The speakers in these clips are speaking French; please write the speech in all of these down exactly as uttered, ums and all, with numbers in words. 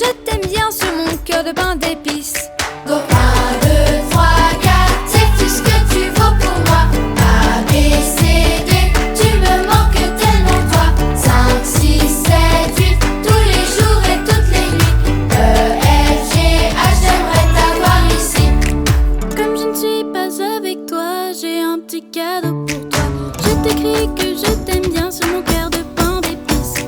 je t'aime bien sur mon cœur de pain d'épices. Donc un, deux, trois, quatre, c'est tout ce que tu vaux pour moi. A, B, C, D, tu me manques tellement toi. Cinq, six, sept, huit, tous les jours et toutes les nuits. E, F, G, H, j'aimerais t'avoir ici. Comme je ne suis pas avec toi, j'ai un petit cadeau pour toi. Je t'écris que je t'aime bien sur mon cœur de pain d'épices.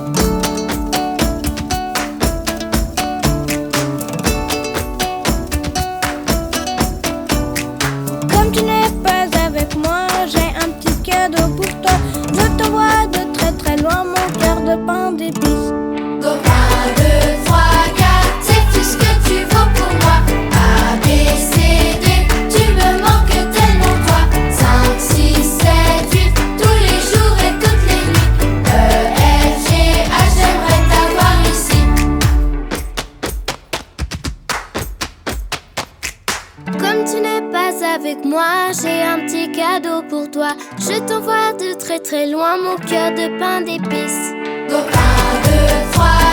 Comme tu n'es pas avec moi, j'ai un petit cadeau pour toi. Je t'envoie de très très loin mon cœur de pain d'épices. Donc un, deux, trois, quatre, c'est tout ce que tu vaux pour moi. A, B, C, D, tu me manques tellement toi. Cinq, six, sept, huit, tous les jours et toutes les nuits. E, F, G, H, j'aimerais t'avoir ici. Comme tu n'es pas avec moi, j'ai un petit cadeau pour toi. Je t'envoie de très très loin mon cœur de pain d'épices. Donc un, deux, trois,